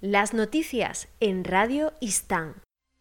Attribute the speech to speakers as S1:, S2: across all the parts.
S1: Las noticias en Radio Istán.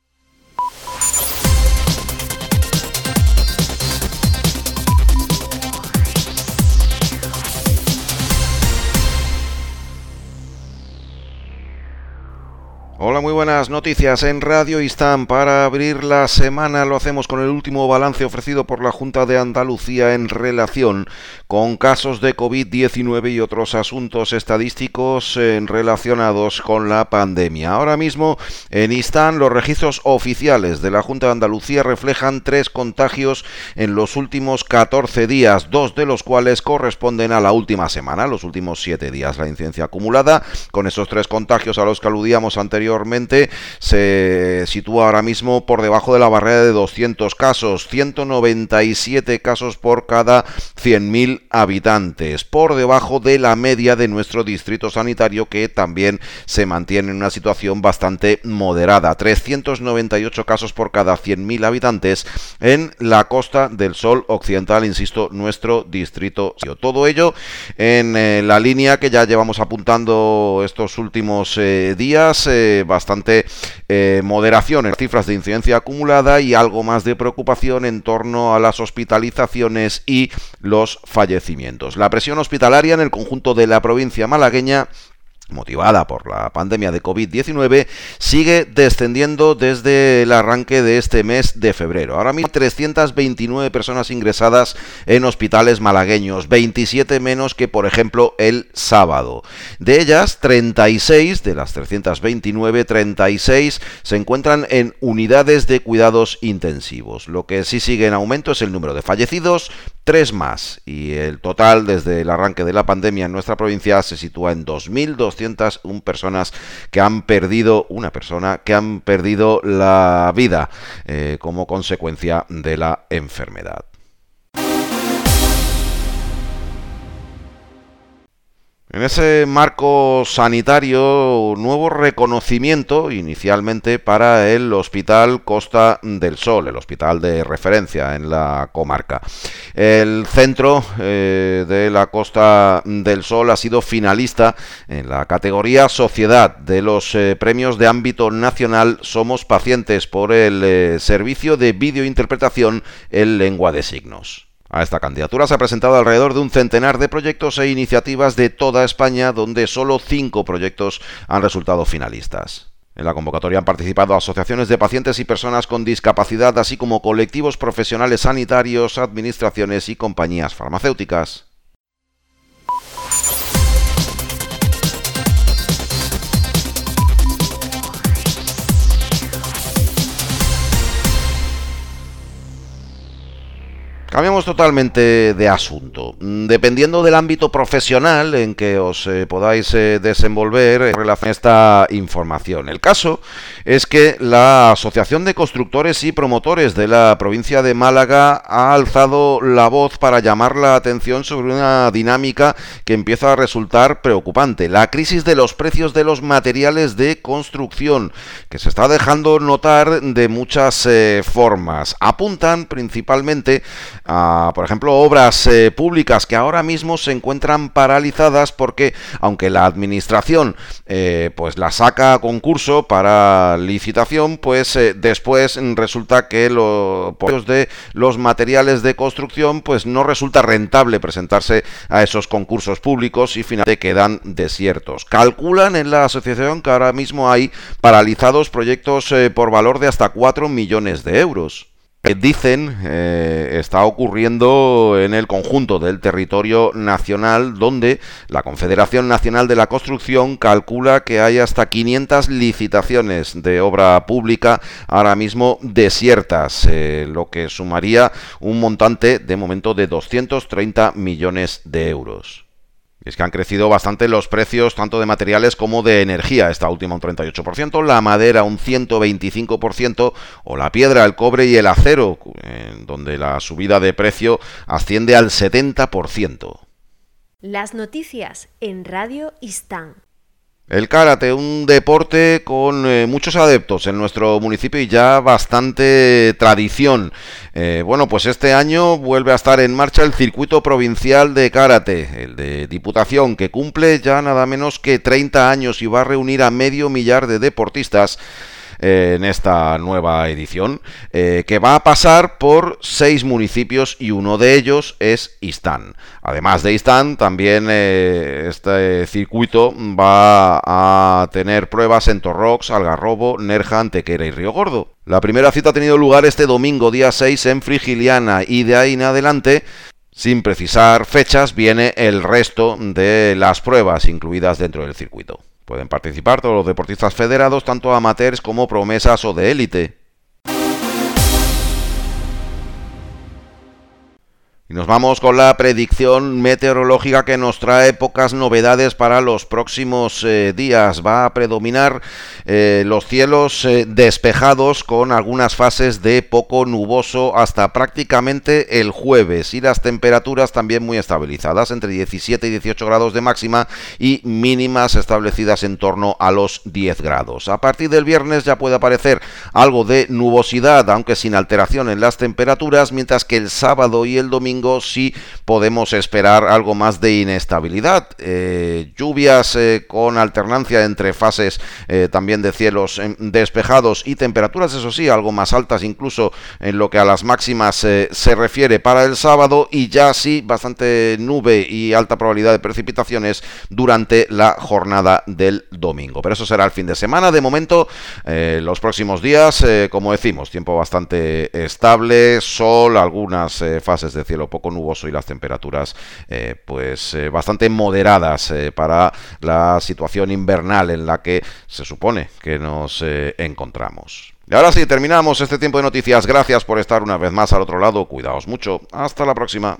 S2: Hola, muy buenas noticias en Radio Istán. Para abrir la semana lo hacemos con el último balance ofrecido por la Junta de Andalucía en relación con casos de COVID-19 y otros asuntos estadísticos relacionados con la pandemia. Ahora mismo en Istán los registros oficiales de la Junta de Andalucía reflejan 3 contagios en los últimos 14 días, 2 de los cuales corresponden a la última semana, los últimos 7 días. La incidencia acumulada con esos 3 contagios a los que aludíamos anteriormente se sitúa ahora mismo por debajo de la barrera de 200 casos, 197 casos por cada 100.000 habitantes, por debajo de la media de nuestro distrito sanitario, que también se mantiene en una situación bastante moderada, 398 casos por cada 100.000 habitantes en la Costa del Sol Occidental, insisto, nuestro distrito. Todo ello en la línea que ya llevamos apuntando estos últimos días, bastante moderación en las cifras de incidencia acumulada y algo más de preocupación en torno a las hospitalizaciones y los fallecimientos. La presión hospitalaria en el conjunto de la provincia malagueña, motivada por la pandemia de COVID-19, sigue descendiendo desde el arranque de este mes de febrero. Ahora mismo 329 personas ingresadas en hospitales malagueños, 27 menos que, por ejemplo, el sábado. De ellas, 36 de las 329, 36 se encuentran en unidades de cuidados intensivos. Lo que sí sigue en aumento es el número de fallecidos, 3 más, y el total desde el arranque de la pandemia en nuestra provincia se sitúa en 2.201 personas que han perdido, la vida como consecuencia de la enfermedad. En ese marco sanitario, nuevo reconocimiento inicialmente para el Hospital Costa del Sol, el hospital de referencia en la comarca. El centro de la Costa del Sol ha sido finalista en la categoría Sociedad de los premios de ámbito nacional Somos Pacientes por el servicio de videointerpretación en lengua de signos. A esta candidatura se ha presentado alrededor de un centenar de proyectos e iniciativas de toda España, donde solo 5 proyectos han resultado finalistas. En la convocatoria han participado asociaciones de pacientes y personas con discapacidad, así como colectivos profesionales sanitarios, administraciones y compañías farmacéuticas. Cambiamos totalmente de asunto. Dependiendo del ámbito profesional en que os podáis desenvolver en relación a esta información. El caso es que la Asociación de Constructores y Promotores de la provincia de Málaga ha alzado la voz para llamar la atención sobre una dinámica que empieza a resultar preocupante. La crisis de los precios de los materiales de construcción, que se está dejando notar de muchas formas. Apuntan principalmente a, por ejemplo, obras públicas que ahora mismo se encuentran paralizadas porque, aunque la administración pues la saca a concurso para licitación, pues después resulta que los precios de los materiales de construcción pues no resulta rentable presentarse a esos concursos públicos y finalmente quedan desiertos. Calculan en la asociación que ahora mismo hay paralizados proyectos por valor de hasta 4 millones de euros. Dicen está ocurriendo en el conjunto del territorio nacional, donde la Confederación Nacional de la Construcción calcula que hay hasta 500 licitaciones de obra pública ahora mismo desiertas, lo que sumaría un montante de momento de 230 millones de euros. Es que han crecido bastante los precios tanto de materiales como de energía, esta última un 38%, la madera un 125% o la piedra, el cobre y el acero, donde la subida de precio asciende al 70%.
S1: Las noticias en Radio Istán.
S2: El karate, un deporte con muchos adeptos en nuestro municipio y ya bastante tradición. Bueno, pues este año vuelve a estar en marcha el circuito provincial de karate, el de Diputación, que cumple ya nada menos que 30 años y va a reunir a 500.000 de deportistas en esta nueva edición, que va a pasar por 6 municipios y uno de ellos es Istán. Además de Istán, también este circuito va a tener pruebas en Torrox, Algarrobo, Nerja, Antequera y Río Gordo. La primera cita ha tenido lugar este domingo, día 6, en Frigiliana, y de ahí en adelante, sin precisar fechas, viene el resto de las pruebas incluidas dentro del circuito. Pueden participar todos los deportistas federados, tanto amateurs como promesas o de élite. Y nos vamos con la predicción meteorológica que nos trae pocas novedades para los próximos días. Va a predominar los cielos despejados con algunas fases de poco nuboso hasta prácticamente el jueves, y las temperaturas también muy estabilizadas, entre 17 y 18 grados de máxima y mínimas establecidas en torno a los 10 grados. A partir del viernes ya puede aparecer algo de nubosidad, aunque sin alteración en las temperaturas, mientras que el sábado y el domingo sí podemos esperar algo más de inestabilidad. Lluvias con alternancia entre fases también de cielos despejados y temperaturas, eso sí, algo más altas incluso en lo que a las máximas se refiere para el sábado, y ya sí bastante nube y alta probabilidad de precipitaciones durante la jornada del domingo. Pero eso será el fin de semana. De momento, los próximos días, como decimos, tiempo bastante estable, sol, algunas fases de cielo poco nuboso y las temperaturas bastante moderadas para la situación invernal en la que se supone que nos encontramos. Y ahora sí, terminamos este tiempo de noticias. Gracias por estar una vez más al otro lado. Cuidaos mucho. Hasta la próxima.